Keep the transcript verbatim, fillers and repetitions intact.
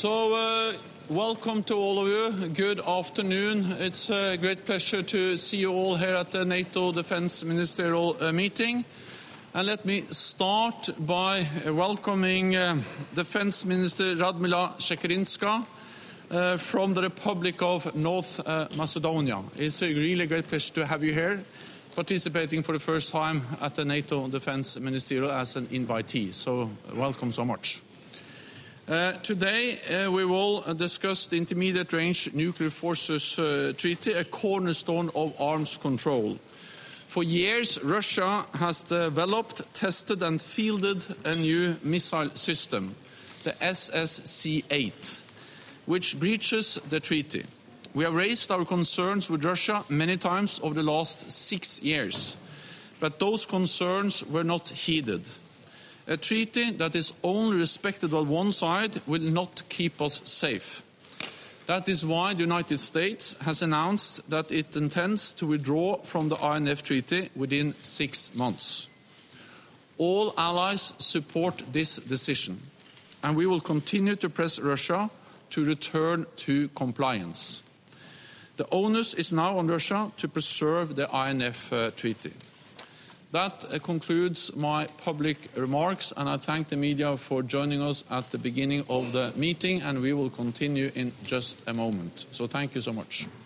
So, uh, welcome to all of you. Good afternoon. It's a great pleasure to see you all here at the NATO Defense Ministerial uh, meeting. And let me start by welcoming uh, Defense Minister Radmila Shekerinska uh, from the Republic of North uh, Macedonia. It's a really great pleasure to have you here, participating for the first time at the NATO Defense Ministerial as an invitee. So, welcome so much. Uh, today uh, we will uh, discuss the Intermediate Range Nuclear Forces uh, Treaty, a cornerstone of arms control. For years, Russia has developed, tested and fielded a new missile system, the S S C eight, which breaches the treaty. We have raised our concerns with Russia many times over the last six years, but those concerns were not heeded. A treaty that is only respected by one side will not keep us safe. That is why the United States has announced that it intends to withdraw from the I N F Treaty within six months. All allies support this decision, and we will continue to press Russia to return to compliance. The onus is now on Russia to preserve the I N F uh, Treaty. That uh, concludes my public remarks, and I thank the media for joining us at the beginning of the meeting, and we will continue in just a moment. So thank you so much.